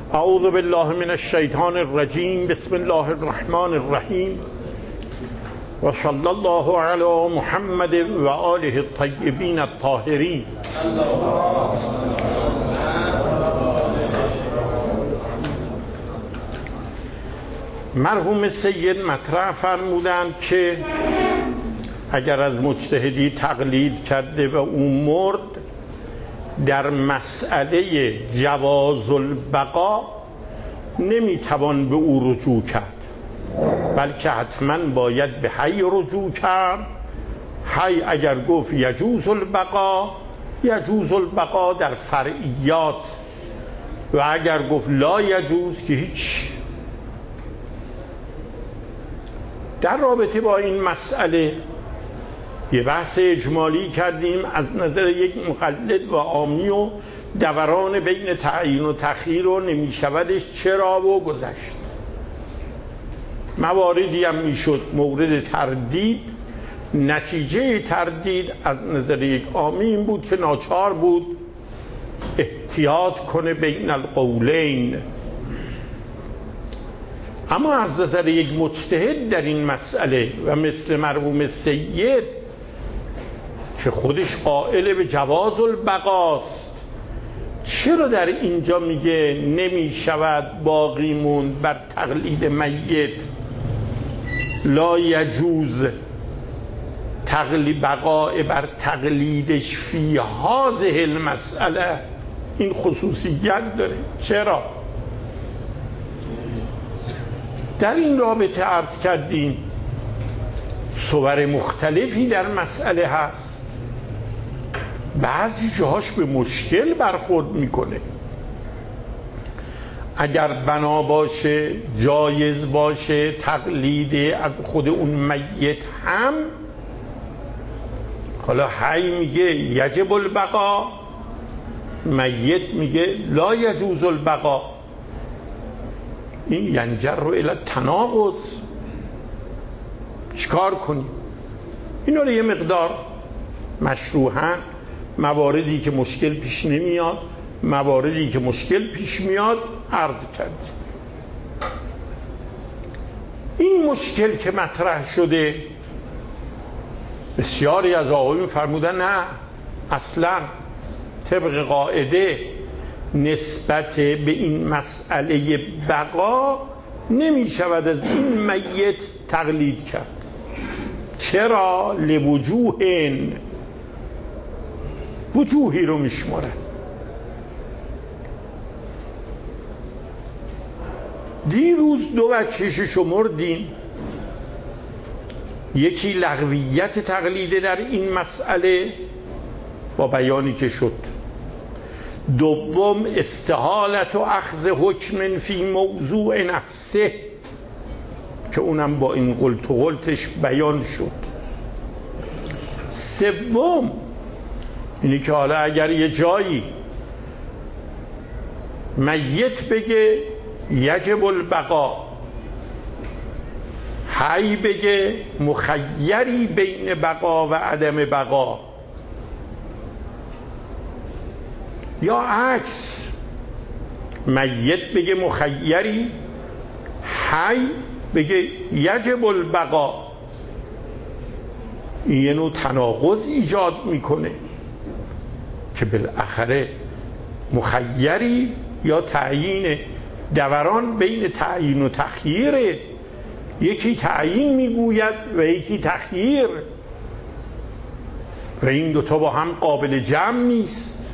اعوذ بالله من الشیطان الرجیم. بسم الله الرحمن الرحیم و صلی الله علی محمد و آله الطیبین الطاهرین. مرحوم سید مطرح فرمودند که اگر از مجتهدی تقلید کرده و او مرد، در مسئله جواز البقا نمیتوان به او رجوع کرد، بلکه حتما باید به حی رجوع کرد. حی اگر گفت یجوز البقا، یجوز البقا در فرعیات، و اگر گفت لا یجوز که هیچ. در رابطه با این مسئله یه بحث اجمالی کردیم از نظر یک مقلد و عامی و دوران بین تعیین و تخییر و نمیشودش چرا و گذشت. مواردی هم میشد مورد تردید. نتیجه تردید از نظر یک عامی این بود که ناچار بود احتیاط کنه بین القولین. اما از نظر یک مجتهد در این مسئله و مثل مرحوم سید که خودش قائل به جواز البقاست، چرا در اینجا میگه نمی شود باقی موند بر تقلید میت؟ لا یجوز بقاء بر تقلیدش فی هذه المسئله. این خصوصیت داره. چرا؟ در این رابطه عرض کردیم صور مختلفی در مسئله هست. بعضی جاهاش به مشکل برخورد میکنه. اگر بنا باشه، جایز باشه تقلید از خود اون میت هم، حالا حی میگه یجب البقا، میت میگه لا یجوز البقا، این ینجر رو الی تناقض. چیکار کنیم؟ اینا رو یه مقدار مشروحاً، مواردی که مشکل پیش نمیاد، مواردی که مشکل پیش میاد عرض کرد. این مشکل که مطرح شده، بسیاری از آقایون فرمودن نه، اصلا طبق قاعده نسبت به این مسئله بقا نمی شود از این میت تقلید کرد. چرا؟ لوجوهن، وجوهی رو میشماره. دیروز دو وجهش شمردیم. یکی لغویت تقلید در این مسئله با بیانی که شد. دوم استحالت و اخذ حکم فی موضوع نفسه که اونم با این قلت و قلتش بیان شد. سوم اینی که حالا اگر یه جایی میت بگه یجب البقا، حی بگه مخیری بین بقا و عدم بقا، یا عکس میت بگه مخیری، حی بگه یجب البقا، این یه نوع تناقض ایجاد میکنه که بالاخره مخیری یا تعیین، دوران بین تعیین و تخییره. یکی تعیین میگوید و یکی تخییر، و این دوتا با هم قابل جمع نیست.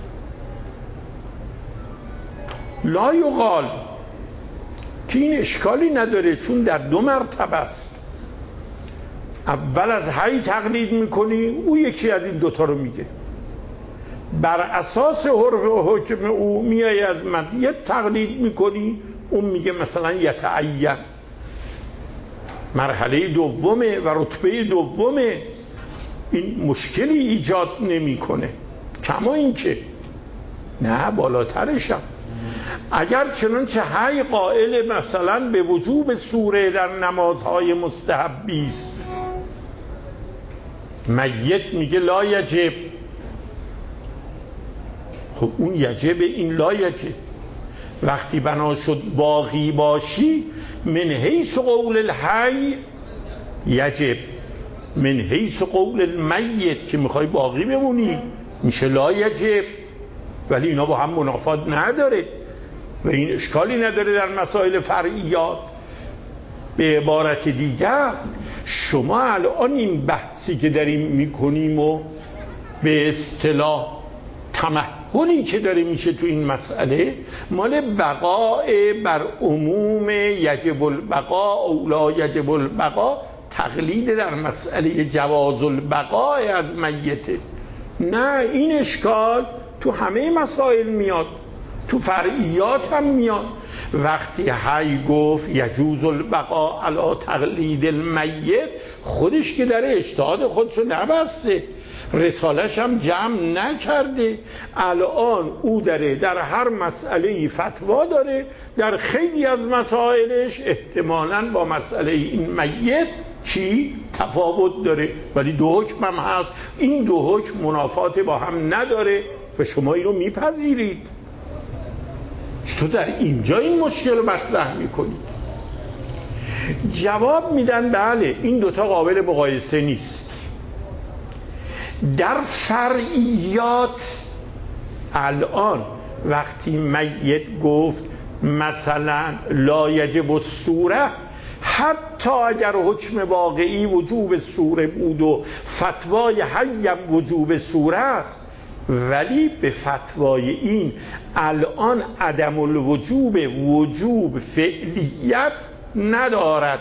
لا یقال که این اشکالی نداره، چون در دو مرتبه است. اول از حی تقلید میکنی، او یکی از این دوتا رو میگه، بر اساس حرف و حکم او میای از میت تقلید میکنی، اون میگه مثلا یتعین. مرحله دومه و رتبه دومه، این مشکلی ایجاد نمیکنه. کما این که نه، بالاترشم. اگر چنانچه حی قائل مثلا به وجوب سوره در نمازهای مستحبی است، میت میگه لا یجب، خب اون یجب، این لا یجب. وقتی بنا شد باقی باشی من حیث قول الحی یجب، من حیث قول المیت که میخوای باقی بمونی میشه لا یجب. ولی اینا با هم منافات نداره و این اشکالی نداره در مسائل فرعیات. به عبارت دیگر شما الان این بحثی که داریم میکنیم و به اصطلاح تمهلی که داره میشه تو این مسئله مال بقاء بر عموم یجب البقاء او لا یجب البقاء تقلید در مسئله جواز البقاء از میته. نه، این اشکال تو همه مسائل میاد، تو فرعیات هم میاد. وقتی حی گفت یجوز البقاء علی تقلید المیت، خودش که داره اجتهاد خودشو نبسته، رسالش هم جمع نکرده، الان او داره در هر مسئله فتوا داره، در خیلی از مسائلش احتمالاً با مسئله این میت چی تفاوت داره، ولی دو حکم هم هست. این دو حکم منافات با هم نداره و شما این رو میپذیرید. چطور در اینجا این مشکل رو مطرح میکنید؟ جواب میدن بله این دوتا قابل مقایسه نیست. در فرعیات الان وقتی میت گفت مثلا لا یجب الصوره، حتی اگر حکم واقعی وجوب سوره بود و فتوای حیم وجوب سوره است، ولی به فتوای این الان عدم الوجوب وجوب فعلیت ندارد.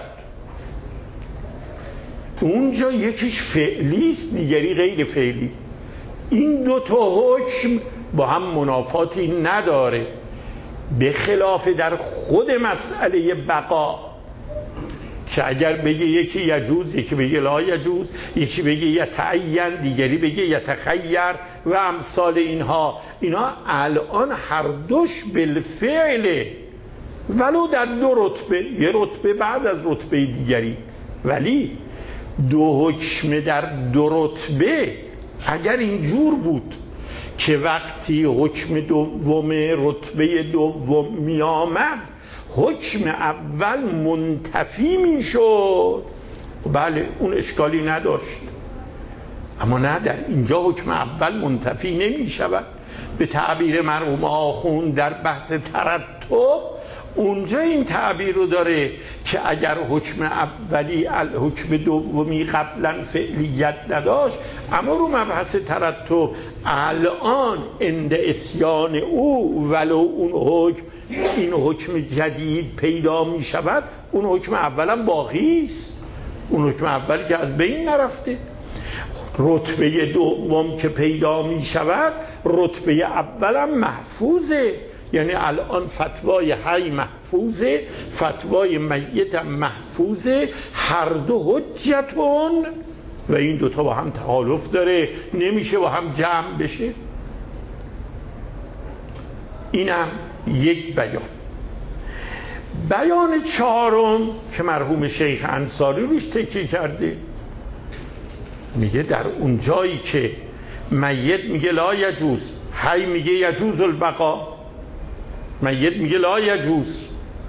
اونجا یکیش فعلی است دیگری غیر فعلی. این دو تا حکم با هم منافاتی نداره، به خلاف در خود مسئله بقا که اگر بگه یکی یجوز یکی بگه لا یجوز، یکی بگه یتعین دیگری بگه یتخیر و امثال اینها، اینا الان هر دوش بالفعل ولو در دو رتبه، یه رتبه بعد از رتبه دیگری، ولی دو حکم در دو رتبه اگر اینجور بود که وقتی حکم دوم رتبه دوم می آمد حکم اول منتفی می شد، بله اون اشکالی نداشت. اما نه، در اینجا حکم اول منتفی نمی شود. به تعبیر مرحوم آخوند در بحث ترتب اونجا این تعبیر رو داره که اگر حکم اولی حکم دومی قبلا فعلیت نداشت، اما رو مبحث ترتب الان عند اسیان او ولو اون حکم این حکم جدید پیدا می شود، اون حکم اولا باقی است، اون حکم اولی که از بین نرفته. رتبه دوم که پیدا می شود رتبه اولم محفوظه، یعنی الان فتوای حی محفوظه، فتوای میت هم محفوظه، هر دو حجتون و این دوتا با هم تحالف داره، نمیشه با هم جمع بشه. اینم یک بیان. بیان چهارم که مرحوم شیخ انصاری روش تکیه کرده، میگه در اون جایی که میت میگه لا یجوز، حی میگه یجوز البقا، میت میگه لا یجوز،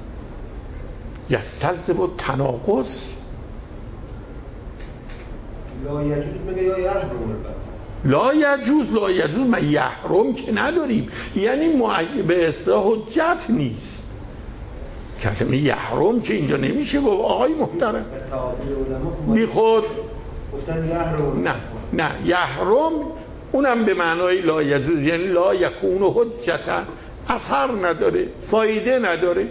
یستلزم التناقض. لا یجوز میگه یا یحرم لا یجوز، لا یجوز ما یحرم که نداریم، یعنی به اصطلاح حجت نیست. کلمه یحرم که اینجا نمیشه گفت آقای محترم، بی خود نه یحرم اونم به معنای لا یجوز، یعنی لا یکون حجتا، اثر نداره، فایده نداره.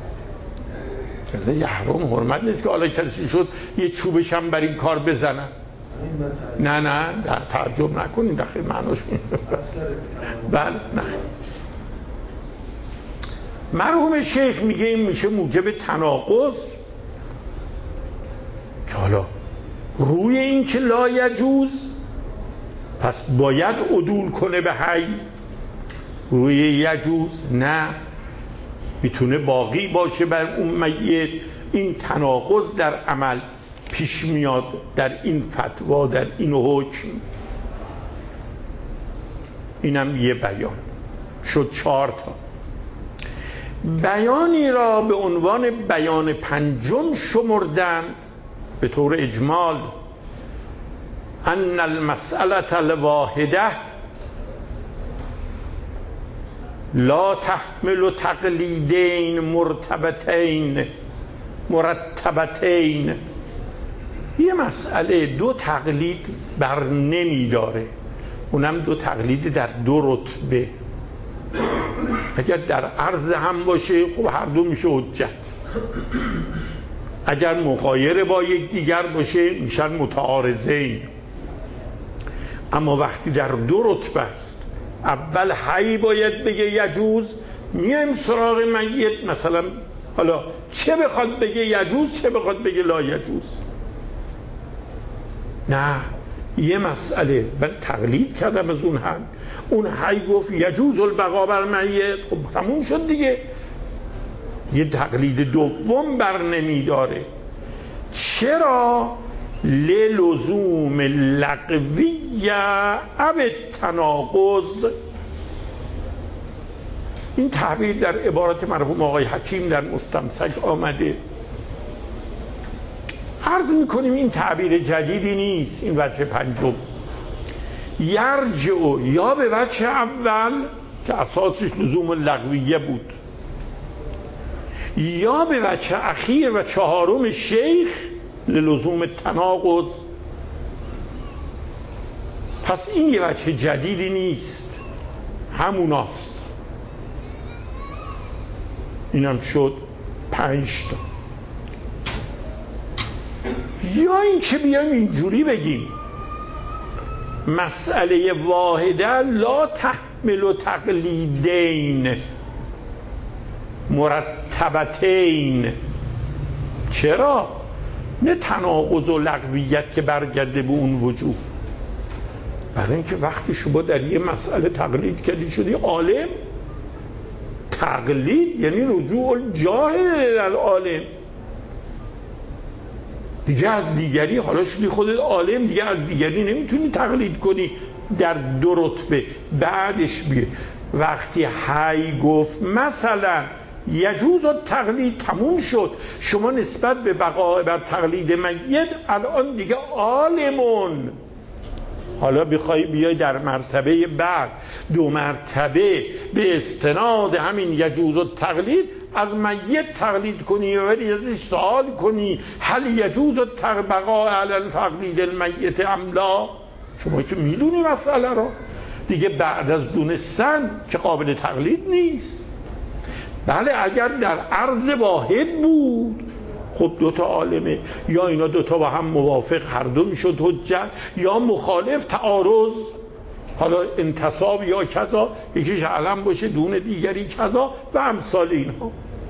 یحرم حرمت نیست که حالا کسی شد یه چوبش هم بر این کار بزنن. نه تعجب نکنید داخل معناش بله نه. مرحوم شیخ میگه این میشه موجب تناقض، که حالا روی این که لا یجوز پس باید عدول کنه به حی، روی یجوز نه، میتونه باقی باشه بر اون میت. این تناقض در عمل پیش میاد در این فتوا، در این حکم. اینم یه بیان شد، 4 تا. بیانی را به عنوان بیان پنجم شمردند به طور اجمال: ان المسألة الواحده لا تحمل تقلیدین مرتبتین. یه مسئله دو تقلید بر نمی داره، اونم دو تقلید در دو رتبه. اگر در عرض هم باشه خب هر دو میشه حجت، اگر مغایر با یک دیگر باشه میشن متعارضین. اما وقتی در دو رتبه است، اول حی باید بگه یجوز، میایم سراغ میت، مثلا حالا چه بخواد بگه یجوز چه بخواد بگه لا یجوز. نه، یه مسئله من تقلید کردم از اون هم، اون حی گفت یجوز البقا بر میت، خب تموم شد دیگه، یه تقلید دوم بر نمی داره. چرا؟ للزوم لغویه او تناقض. این تعبیر در عبارت مرحوم آقای حکیم در مستمسک آمده. عرض میکنیم این تعبیر جدیدی نیست، این وجه پنجم. یرجع یا به وجه اول که اساسش لزوم لغویه بود، یا به وجه اخیر و چهارم شیخ للزوم تناقض. پس این یه وجه جدیدی نیست، هموناست. اینم شد 5 تا. یا این که بیایم اینجوری بگیم مسئله واحده لا تحمل تقلیدین مرتبتین. چرا؟ نه تناقض و لغویت که برگرده به اون وجود، برای اینکه وقتی شما در یه مسئله تقلید کردی شدی عالم. تقلید یعنی رجوع الجاهل العالم، دیگه از دیگری حالا شدی خودت عالم، دیگه از دیگری نمیتونی تقلید کنی در دو رتبه. بعدش بیه وقتی حی گفت مثلا یجوز التقلید، تموم شد. شما نسبت به بقا بر تقلید میت الان دیگه عالمون. حالا بخوای بیای در مرتبه بعد 2 مرتبه به استناد همین یجوز التقلید از میت تقلید کنی و ولی ازش سوال کنی هل یجوز البقاء علی تقلید المیت ام لا؟ شما که میدونی مسئله رو دیگه، بعد از دونستن که قابل تقلید نیست. بله اگر در عرض واحد بود خب 2 تا عالمه، یا اینا 2 تا با هم موافق هر دو میشد حجت، یا مخالف تعارض، حالا انتصاب یا کذا، یکیش علم باشه دون دیگری کذا و امثال اینها.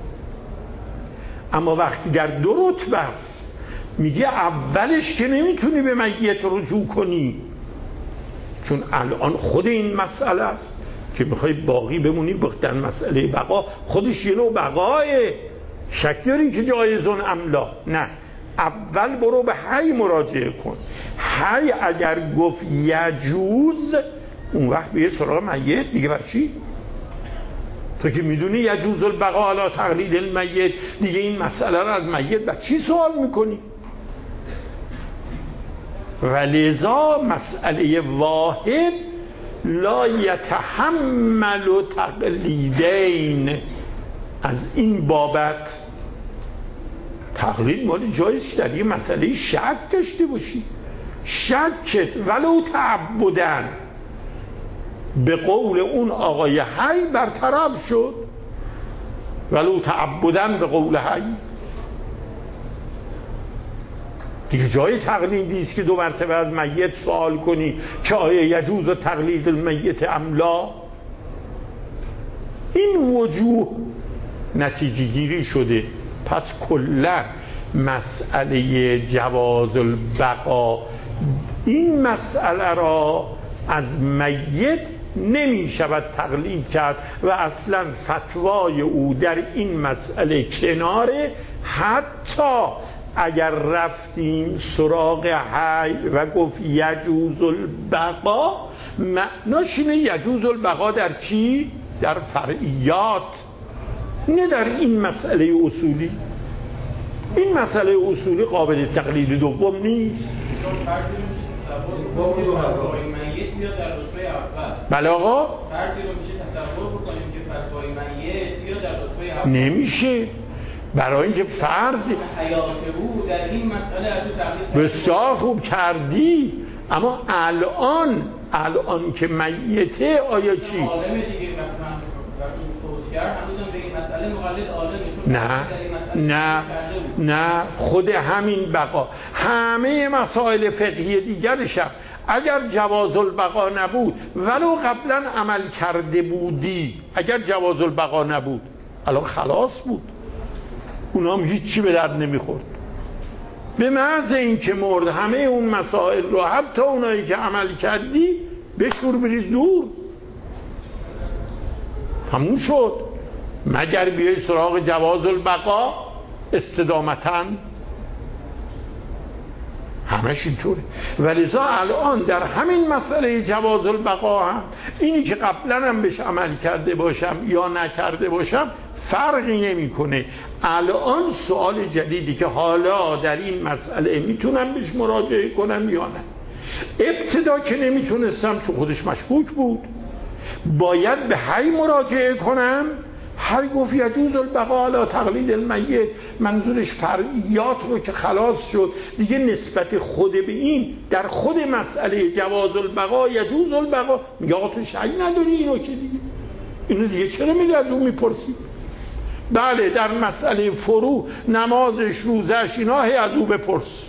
اما وقتی در 2 رتبه است میگه اولش که نمیتونی به میت رجوع کنی، چون الان خود این مسئله است که میخوای باقی بمونی در مسئله بقا، خودش یه نوع بقاه، شک داری که جایزون املا. نه، اول برو به حی مراجعه کن. حی اگر گفت یجوز اون وقت بیه سراغ میت دیگه. بر چی؟ تو که میدونی یجوز البقاء علی تقلید المیت، دیگه این مسئله رو از میت بر چی سوال میکنی؟ ولذا مسئله واحد لا یتحمل تقلیدین. از این بابت تقلید مالی جایز که در یه مسئله شک داشته باشی، شکت ولو تعبدن به قول اون آقای حی برطرف شد، ولو تعبدن به قول حی دیگه جای تقلید نیست که 2 مرتبه از میت سوال کنی که آیا یجوز تقلید المیت ام لا. این وجوه نتیجه گیری شده. پس کلا مسئله جواز البقا این مسئله را از میت نمی شود تقلید کرد و اصلا فتوای او در این مسئله کناره. حتی اگر رفتیم سراغ حی و گفت یجوز البقا، معناش اینه یجوز البقا در چی؟ در فرعیات. نه در این مسئله اصولی. این مسئله اصولی قابل تقلید دوم نیست. بله آقا، فرضی رو میشه تصور بکنیم که فتوای میت بیاد در رتبه اول. نمیشه، برای اینکه فرض حیات او در این مسئله از او تقلید بسیار خوب کردی، اما الان که میته آیا چی؟ عالم دیگه وقتی فوت کرد هنوزم به این مسئله مقلد عالمه، چون نه خود همین بقا، همه مسائل فقهی دیگرش هم اگر جواز البقا نبود ولو قبلا عمل کرده بودی، اگر جواز البقا نبود الان خلاص بود، اونام هیچی به درد نمیخورد. به محض این که مرد همه اون مسائل رو حتی اونایی که عمل کردی بشور بریز دور، همون شد. مگر بیای سراغ جواز البقا استدامتاً، همش اینطوره. ولذا الان در همین مسئله جواز البقا هم اینی که قبلا هم بهش عمل کرده باشم یا نکرده باشم فرقی نمیکنه. الان سوال جدیدی که حالا در این مسئله میتونم بهش مراجعه کنم یا نه. ابتدا که نمیتونستم چون خودش مشکوک بود، باید به حی مراجعه کنم. حی گفت یجوز البقا علی تقلید المیت، منظورش فرعیات رو که خلاص شد دیگه، نسبت خود به این در خود مسئله جواز البقا یجوز البقا میگه آقا تو شک نداری اینو که دیگه، اینو دیگه چرا میگه از اون میپرسی؟ بله در مسئله فروع نمازش روزش اینا هی از او بپرس.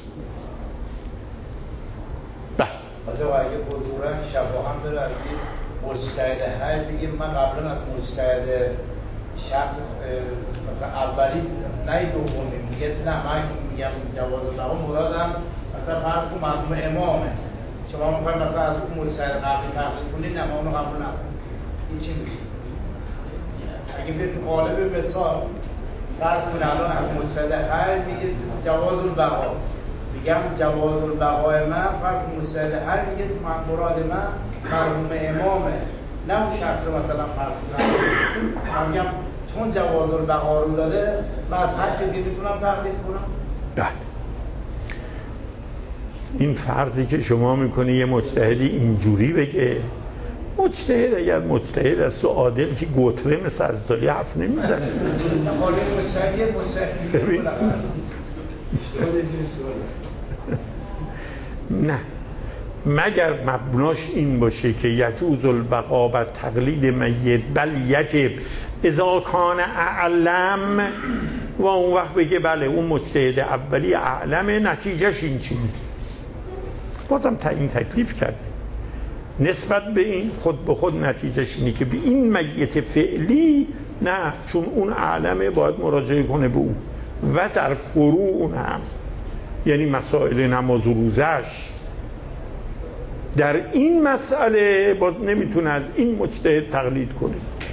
اگه بزرگا شفاهم داره از این مجتهد هر دیگه، من قبلا از مجتهد شخص مثلا اولی نه دومی میگه نه، من میگم جواز البقا مرادم مثلا فرض کن مرحوم امامه، شما میخواید مثلا از اون مجتهد قبلی تقلید کنید، نه ما اونو قبول نکنید، این چی میشه؟ اگه به تو قالب مثال فرض کن الان از مجتهد هر میگه جواز البقا، میگم جواز البقای من فرض مجتهد هر میگه مراد من مرحوم امامه، نه اون شخص مثلا فرض من میگم چون جواز البقا رو داده من از هر که دیگه میتونم تقلید کنم. بله این فرضی که شما میکنی یه مجتهدی اینجوری بگه، مجتهد اگر مجتهد است و عادل که گوتره مثل عزدالی حرف نمیزنه. نه مگر مبناش این باشه که یجوز البقا بر تقلید میت بل یجب اذا کان اعلم، و اون وقت بگه بله اون مجتهد اولی اعلمه، نتیجهش این چی؟ بازم تعیین تکلیف کرده نسبت به این، خود به خود نتیجهش اینه که به این میت فعلی نه، چون اون اعلمه باید مراجعه کنه به او. و در فروع اون هم یعنی مسائل نماز و روزش در این مسئله باز نمیتونه از این مجتهد تقلید کنه.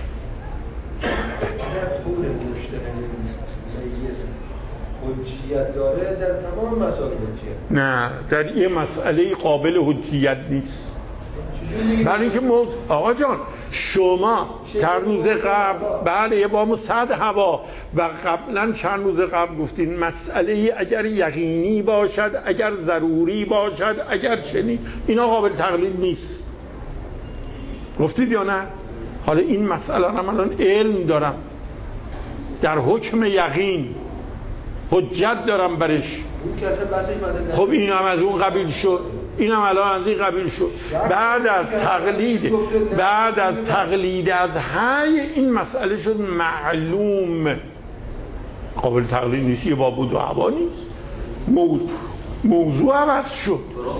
حجیت داره در تمام مسائل حجیت؟ نه در یه مسئله قابل حجیت نیست. برای اینکه آقا جان شما چند روز قبل بله یه بامو 100 هوا و قبلا چند روز قبل گفتین مسئله اگر یقینی باشد، اگر ضروری باشد، اگر چنین، اینا قابل تقلید نیست. گفتید یا نه؟ حالا این مسئله هم الان علم دارم در حکم یقین، حجت دارم برش. خب این هم از اون قبیل شد، این هم الان از این قبیل شد. بعد از تقلید از حی این مسئله شد معلوم، قابل تقلید نیست، یه باب و هوا نیست، موضوع عوض شد.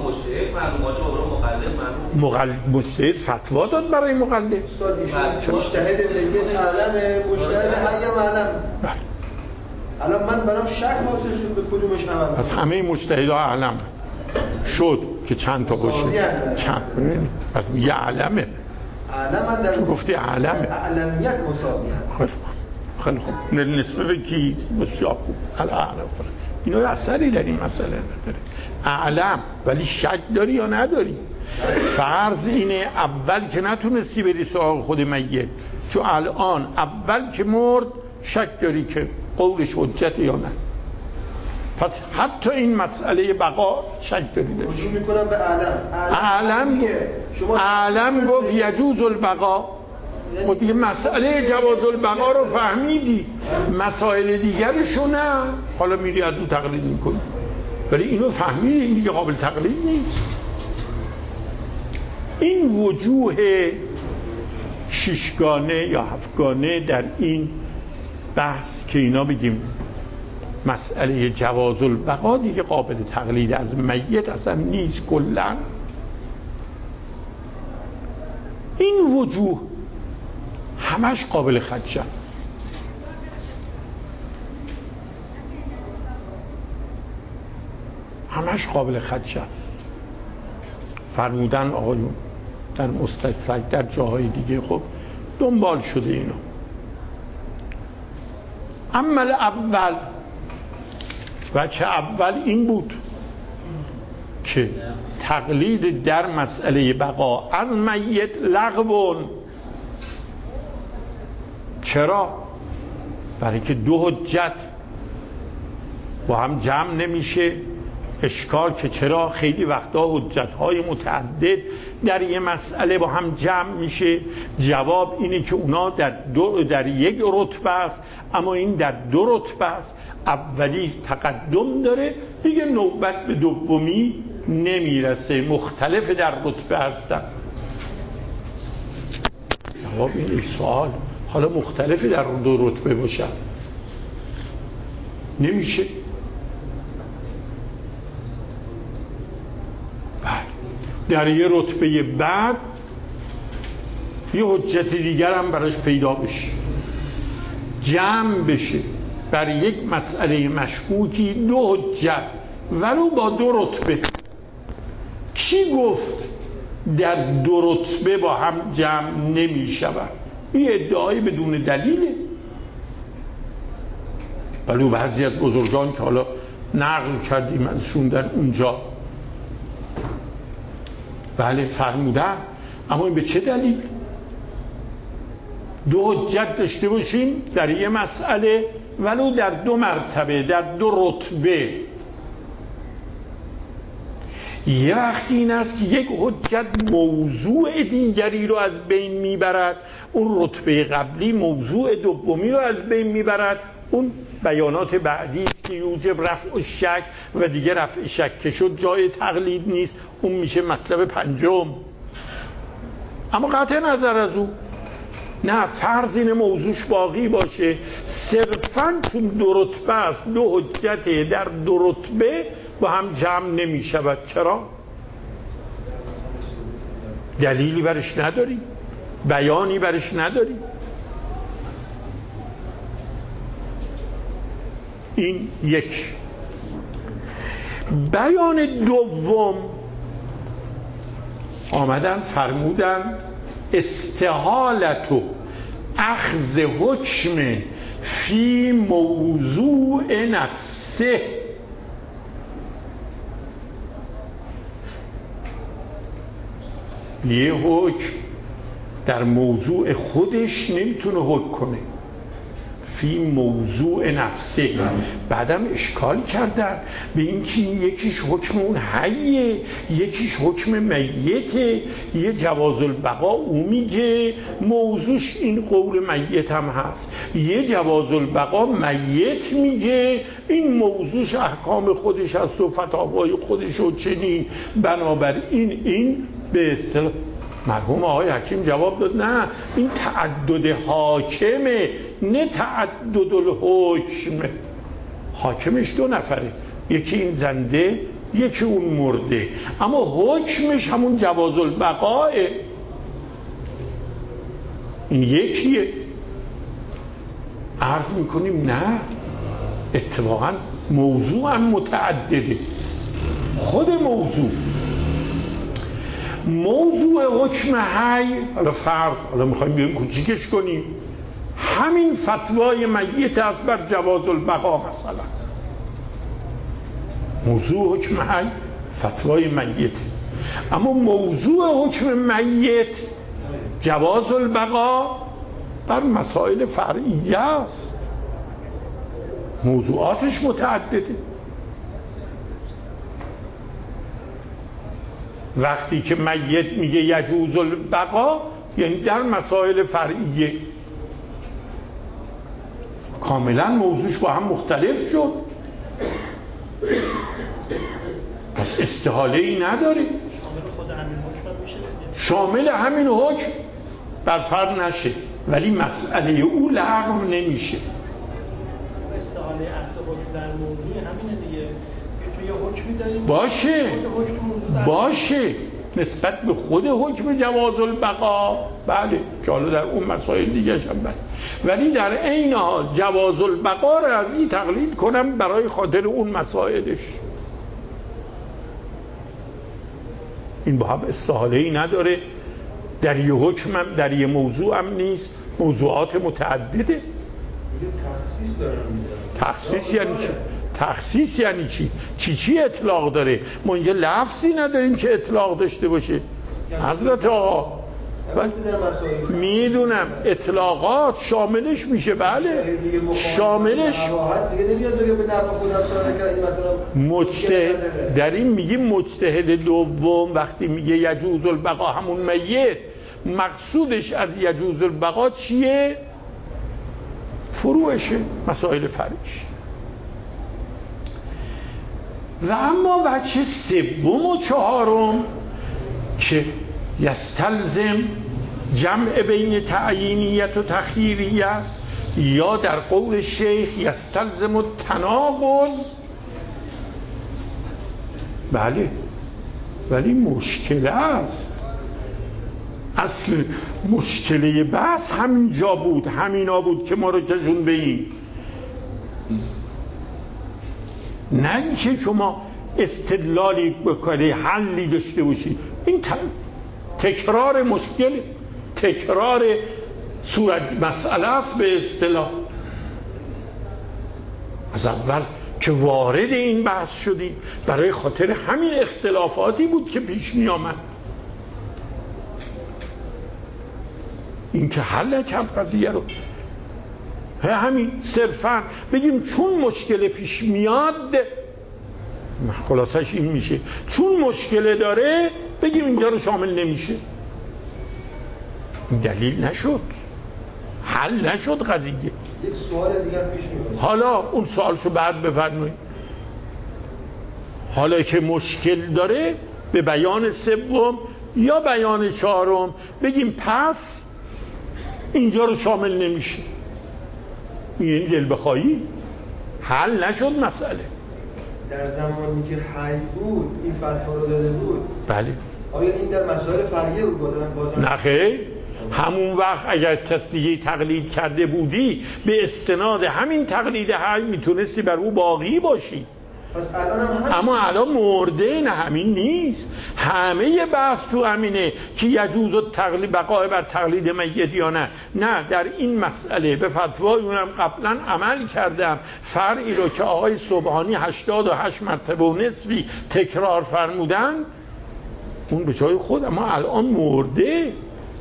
مجتهد فتوا داد برای مقلد. مجتهد میت علم، مجتهد حی علم. الان من برام شک حاصل شد به کدومش عمل. از همه مجتهدها علم شد که چند تا باشه، چند از میگه علمه، علم در گفتی علمه، علمیت مساویه. خیلی خوب نسبه به کی؟ بسیار خوب. اینا اثری در این مسئله نداره. اعلم ولی شک داری یا نداری؟ فرض اینه اول که نتونستی بری سراغ خود میت، چون الان اول که مرد شک داری که قولش حجت یا نه. پس حتی این مسئله بقا شک داری داشت. رجوع میکنم به اعلم گفت یجوز البقا. و دیگه مسئله جواز البقا رو فهمیدی، مسائل دیگرشو نه. حالا میری از اون تقلید میکنی، ولی اینو فهمیدی، این دیگه قابل تقلید نیست. این وجوه ششگانه یا هفتگانه در این بحث که اینا بگیم مسئله جواز البقا دیگه قابل تقلید از میت اصلا نیست کلا. این وجوه همش قابل خدشه است. همش قابل خدشه است. فرمودن آقایون در مستدرک در جاهای دیگه خب دنبال شده اینا. عمل اول وجه اول این بود که تقلید در مسئله بقا از میت لغو. چرا؟ برای که دو حجت با هم جمع نمیشه. اشکال که چرا خیلی وقتا حجت‌های متعدد در یه مسئله با هم جمع میشه. جواب اینه که اونا در یک رتبه است، اما این در دو رتبه است. اولی تقدم داره، دیگه نوبت به دومی نمیرسه، مختلف در رتبه هستن. جواب اینه سوال حالا مختلف در دو رتبه باشن نمیشه. در یه رتبه بعد یه حجت دیگر هم براش پیدا بشه، جمع بشه بر یک مسئله مشکوکی دو حجت ولو با دو رتبه. کی گفت در دو رتبه با هم جمع نمی شود؟ این ادعای بدون دلیله. ولو بعضی از بزرگان که حالا نقل کردیم ازشون در اونجا بله فرمودن، اما این به چه دلیل؟ دو حجت داشته باشیم در یه مسئله ولو در دو مرتبه در دو رتبه. یه وقتی این است که یک حجت موضوع دیگری رو از بین میبرد، اون رتبه قبلی موضوع دومی رو از بین میبرد. اون بیانات بعدی است که یوجب رفع شک و دیگه رفع شک که شد جای تقلید نیست، اون میشه مطلب پنجم. اما قطع نظر از او نه، فرض اینه موضوعش باقی باشه، صرفاً چون دو رتبه است، دو حجت در دو رتبه با هم جمع نمی شود. چرا؟ دلیلی برش نداری، بیانی برش نداری. این یک. بیان دوم آمدن فرمودن استحالت و اخذ حکم فی موضوع نفسه. یه حکم در موضوع خودش نمیتونه حکم کنه، فی موضوع نفسه. بعدم اشکال کردن به این که یکیش حکم اون حیه، یکیش حکم میته. یه جواز البقا او میگه موضوعش این قول میت هم هست، یه جواز البقا میت میگه این موضوعش احکام خودش هست و فتاوای خودش و چنین. بنابراین این به اصطلاح مرحوم آقای حکیم جواب داد نه، این تعدد حاکمه نه تعدد الحکم. حاکمش دو نفره، یکی این زنده یکی اون مرده، اما حکمش همون جواز البقاه. این یکیه. عرض میکنیم نه، اتفاقا موضوع هم متعدده. خود موضوع حکم حی، حالا فرض حالا میخوایم بیایم کوچیکش کنیم، همین فتوای میت است بر جواز البقا. مثلا موضوع حکم حی فتوای میت، اما موضوع حکم میت جواز البقا بر مسائل فرعیه است. موضوعاتش متعدده. وقتی که میت میگه یجوز البقا یعنی در مسائل فرعیه کاملا موضوعش با هم مختلف شد، پس استحاله ای نداره. شامل همین حکم بر فرد نشه، ولی مسئله او لغو نمیشه. استحاله اصل حکم در موضوع همینه دیگه، تو یه حکمی داریم باشه نسبت به خود حکم جواز البقا، بله که حالا در اون مسائل دیگه هم بله، ولی در عین حال جواز البقا را از این تقلید کنم برای خاطر اون مسائلش. این با هم استحاله ای نداره، در یه حکم هم در یه موضوع هم نیست، موضوعات متعدده. تخصیص دارن میذارن. تخصیص یعنی چی؟ تخصیص یعنی چی اطلاق داره؟ ما اینجا لفظی نداریم که اطلاق داشته باشه حضرت آقا. میدونم اطلاقات شاملش میشه، بله شاملش مجتهد. در این میگیم مجتهد دوم وقتی میگه یجوز البقا همون میت، مقصودش از یجوز البقا چیه؟ فروعشه، مسائل فرعیش. و اما وجه سوم و چهارم که یستلزم جمع بین تعیینیت و تخییریت، یا در قول شیخ یستلزم التناقض، بله ولی مشکل است. اصل مشکله بحث همینجا بود، همینا بود که ما رو کشون به این، نه که شما استدلالی بکنی حلی داشته باشید. این تکرار مشکل، تکرار صورت مسئله است به اصطلاح. از اول که وارد این بحث شدیم برای خاطر همین اختلافاتی بود که پیش می آمد. این که حل نکرد قضیه رو، همین صرفا بگیم چون مشکل پیش میاد، خلاصش این میشه چون مشکل داره بگیم اینجا رو شامل نمیشه. این دلیل نشد، حل نشد قضیه. یک سوال دیگه پیش میاد. حالا اون سوالشو بعد بفرمایید. حالا که مشکل داره به بیان سوم یا بیان چهارم بگیم پس اینجا رو شامل نمیشه. این دل بخواهی حل نشد مسئله. در زمانی که حی بود این فتوا رو داده بود، بله آیا این در مسائل فرعیه بود؟ نه خیر، همون وقت اگر از کس دیگه تقلید کرده بودی به استناد همین تقلید حی میتونستی بر او باقی باشی. پس الان اما الان مرده، نه همین نیست. همه بحث تو همینه که یجوز التقلید بقای بر تقلید میت یا نه. نه در این مسئله به فتوای اونم قبلا عمل کردم، فرعی رو که آقای سبحانی 88 مرتبه و نصفی تکرار فرمودن اون به جای خود، اما الان مرده.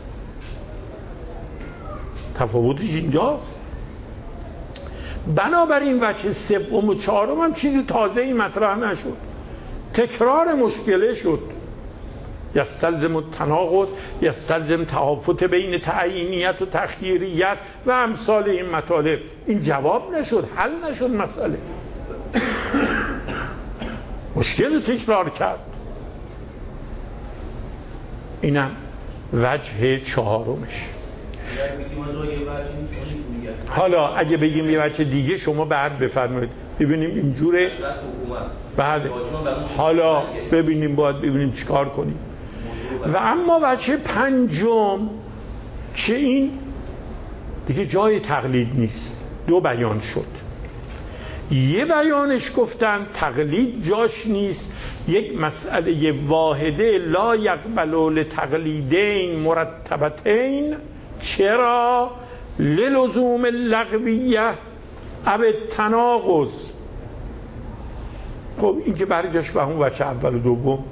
تفاوتش اینجاست. بنابراین وجه سوم و چهارم هم چیز تازه‌ای مطرح نشد، تکرار مشکله شد. یستلزم التناقض، یستلزم تهافت بین تعیینیت و تخییریت و امثال این مطالب. این جواب نشد، حل نشد مسئله. مشکل تکرار کرد. اینم وجه چهارمش. حالا اگه بگیم یه بچه دیگه شما بعد بفرمایید ببینیم اینجوره. بعد حالا ببینیم باید ببینیم چیکار کنیم. و اما بچه پنجم که این دیگه جای تقلید نیست، دو بیان شد. یه بیانش گفتن تقلید جاش نیست، یک مسئله واحده لا یقبل لتقلیدین مرتبتین. چرا؟ للزوم اللغویه او التناقض. خب این که برگشت به همون وجه اول و دوم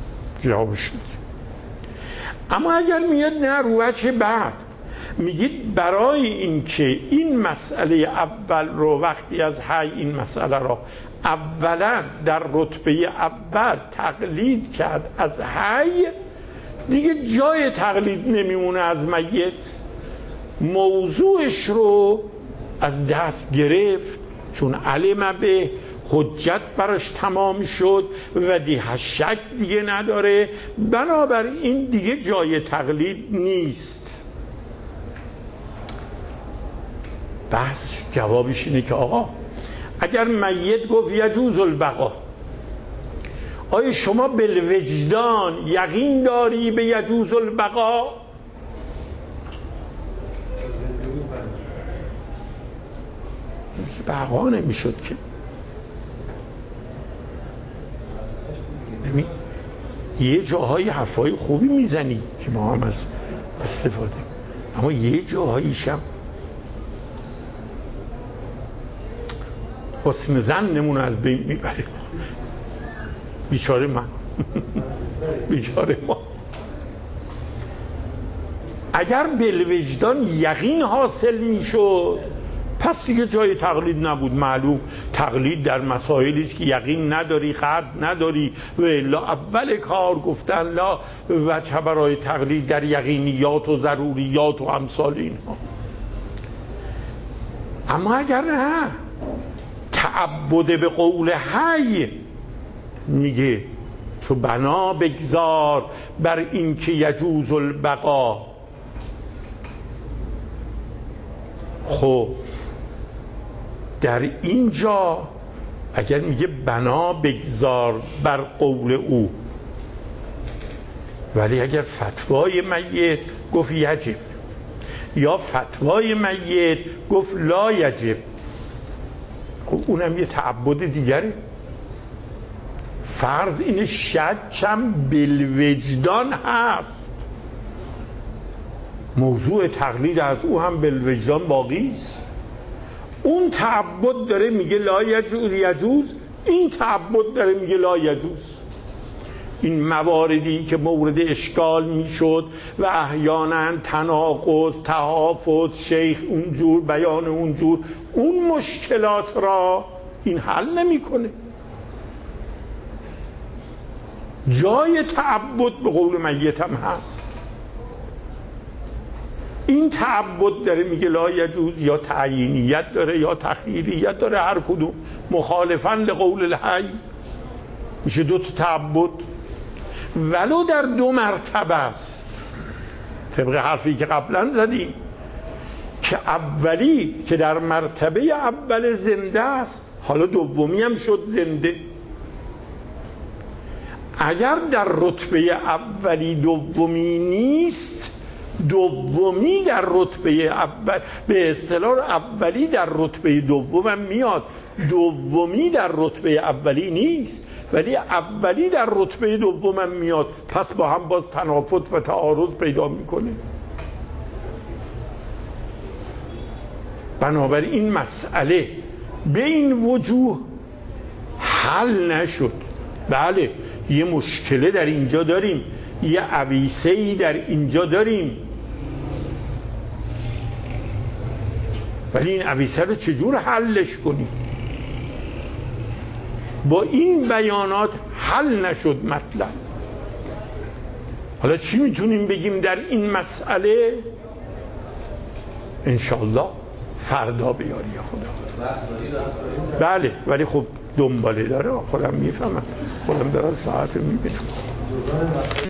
جوابش میده. اما اگر میاد نه رو وجه بعد میگید برای اینکه این مسئله اول رو وقتی از حی این مسئله رو اولا در رتبه اول تقلید کرد از حی، دیگه جای تقلید نمیمونه از میت، موضوعش رو از دست گرفت، چون علم به حجت براش تمام شد و دیگه شک دیگه نداره، بنابراین دیگه جای تقلید نیست. بس جوابش اینه که آقا اگر میت گفت یجوز البقا، آیا شما بالوجدان یقین داری به یجوز البقا؟ بقا نمیشد که یه جاهای حرفای خوبی میزنی که ما هم از استفاده، اما یه جاهاییش هم حسن ظنمون از بین میبره. بیچاره من بیچاره ما. اگر بالوجدان یقین حاصل میشد پس دیگه جای تقلید نبود. معلوم تقلید در مسائلی است که یقین نداری، خط نداری، و الا اول کار گفتن لا وجه برای تقلید در یقینیات و ضروریات و امثال اینها. اما اگر نه تعبد به قول حی، میگه تو بنا بگذار بر این که یجوز البقا. خب در اینجا اگر میگه بنا بگذار بر قول او، ولی اگر فتوای میت گفت یجب یا فتوای میت گفت لا یجب، خب اونم یه تعبد دیگره. فرض اینه شکم بالوجدان هست، موضوع تقلید از او هم بالوجدان باقی است. اون تعبد داره میگه لا یجوز، این تعبد داره میگه لا یجوز. این مواردی که مورد اشکال میشد و احیانا تناقض، تحافظ، شیخ اونجور بیان اونجور، اون مشکلات را این حل نمیکنه. جای تعبد به قول میت هم هست. این تعبد داره میگه لا یجوز، یا تعیینیت داره یا تخییریت داره، هر کدوم مخالفاً لقول الحی، میشه دو تا تعبد، ولو در دو مرتبه است. طبق حرفی که قبلا زدیم که اولی که در مرتبه اول زنده است، حالا دومی هم شد زنده. اگر در رتبه اولی دومی نیست، دومی در رتبه اول، به اصطلاح اولی در رتبه دوم هم میاد، دومی در رتبه اولی نیست ولی اولی در رتبه دوم هم میاد، پس با هم باز تنافت و تعارض پیدا میکنه. بنابراین این مسئله به این وجوه حل نشد. بله یه مشکله در اینجا داریم، یه عویسه‌ای در اینجا داریم، ولی این عویسه رو چجور حلش کنیم؟ با این بیانات حل نشد مطلب. حالا چی میتونیم بگیم در این مسئله؟ انشالله فردا بیاری خدا. بله ولی خب دنباله داره، خودم میفهمم، خودم دارم ساعت میبینم.